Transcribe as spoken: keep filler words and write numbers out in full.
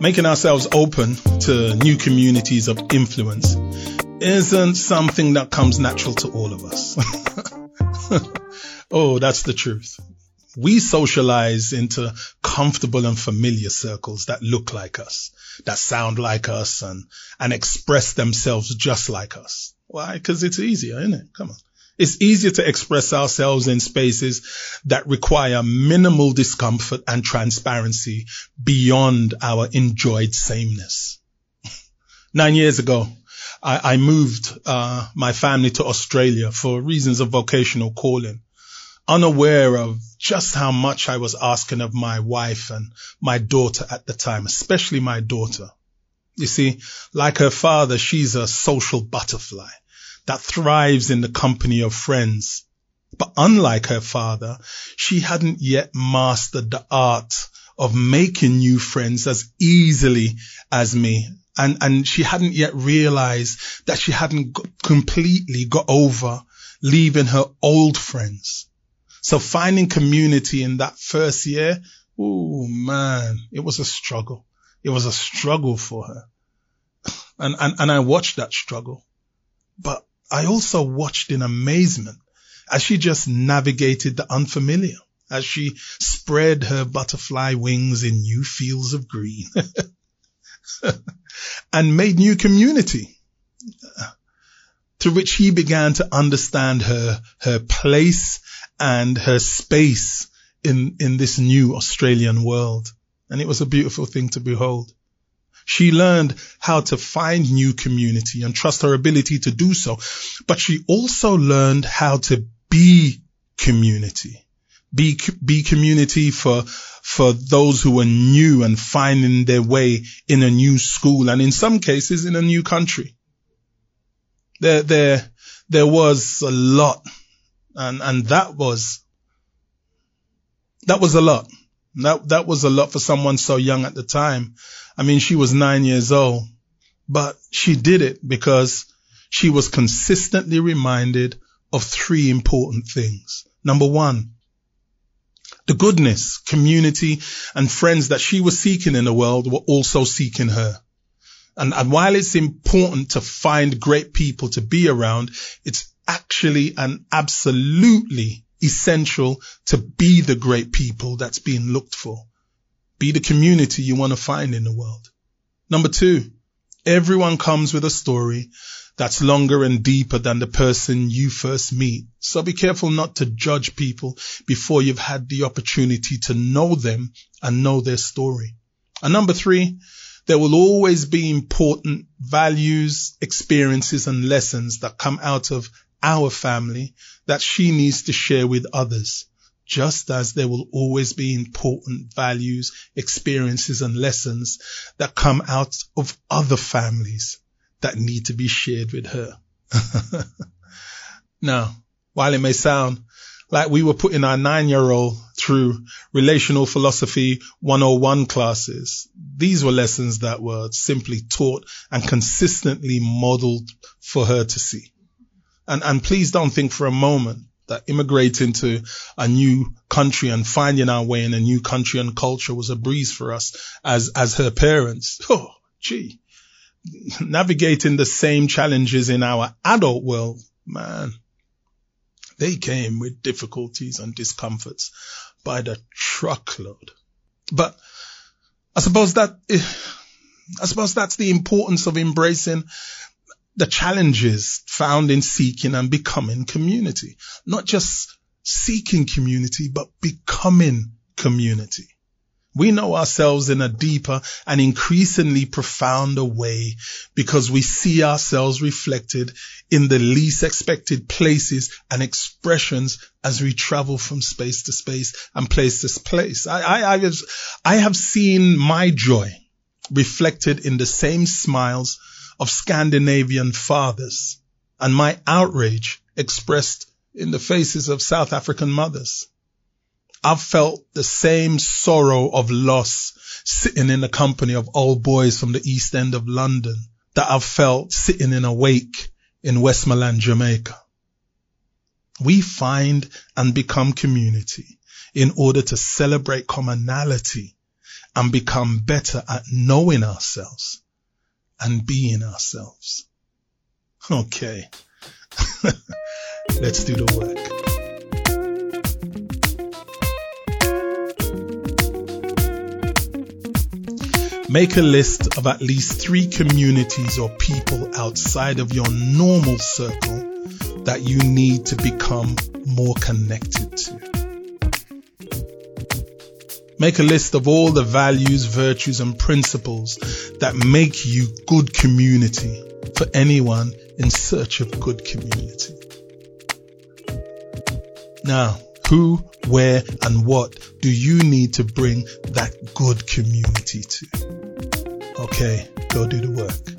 making ourselves open to new communities of influence isn't something that comes natural to all of us. Oh, that's the truth. We socialize into comfortable and familiar circles that look like us, that sound like us, and, and express themselves just like us. Why? Because it's easier, isn't it? Come on. It's easier to express ourselves in spaces that require minimal discomfort and transparency beyond our enjoyed sameness. Nine years ago, I, I moved uh, my family to Australia for reasons of vocational calling, unaware of just how much I was asking of my wife and my daughter at the time, especially my daughter. You see, like her father, she's a social butterfly that thrives in the company of friends. But unlike her father, she hadn't yet mastered the art of making new friends as easily as me. And, and she hadn't yet realized that she hadn't g- completely got over leaving her old friends. So finding community in that first year, oh man, it was a struggle. It was a struggle for her. And, and, and I watched that struggle. But I also watched in amazement as she just navigated the unfamiliar, as she spread her butterfly wings in new fields of green and made new community, to which he began to understand her, her place and her space in, in this new Australian world. And it was a beautiful thing to behold. She learned how to find new community and trust her ability to do so. But she also learned how to be community, be, be community for, for those who were new and finding their way in a new school, and in some cases in a new country. There, there, there was a lot, and, and that was, that was a lot. That, that was a lot for someone so young at the time. I mean, she was nine years old, but she did it because she was consistently reminded of three important things. Number one, the goodness, community, and friends that she was seeking in the world were also seeking her. And, and while it's important to find great people to be around, it's actually and absolutely essential to be the great people that's being looked for. Be the community you want to find in the world. Number two, everyone comes with a story that's longer and deeper than the person you first meet. So be careful not to judge people before you've had the opportunity to know them and know their story. And number three, there will always be important values, experiences, and lessons that come out of our family that she needs to share with others, just as there will always be important values, experiences, and lessons that come out of other families that need to be shared with her. Now, while it may sound like we were putting our nine-year-old through relational philosophy one oh one classes, these were lessons that were simply taught and consistently modeled for her to see. And, and please don't think for a moment that immigrating to a new country and finding our way in a new country and culture was a breeze for us as, as her parents. Oh, gee, navigating the same challenges in our adult world, man, they came with difficulties and discomforts by the truckload. But I suppose that, I suppose that's the importance of embracing the challenges found in seeking and becoming community. Not just seeking community, but becoming community. We know ourselves in a deeper and increasingly profounder way because we see ourselves reflected in the least expected places and expressions as we travel from space to space and place to place. I, I, I, have, I have seen my joy reflected in the same smiles of Scandinavian fathers and my outrage expressed in the faces of South African mothers. I've felt the same sorrow of loss sitting in the company of old boys from the East End of London that I've felt sitting in a wake in Westmoreland, Jamaica. We find and become community in order to celebrate commonality and become better at knowing ourselves and being ourselves. Okay. Let's do the work. Make a list of at least three communities or people outside of your normal circle that you need to become more connected to. Make a list of all the values, virtues, and principles that make you good community for anyone in search of good community. Now, who, where, and what do you need to bring that good community to? Okay, go do the work.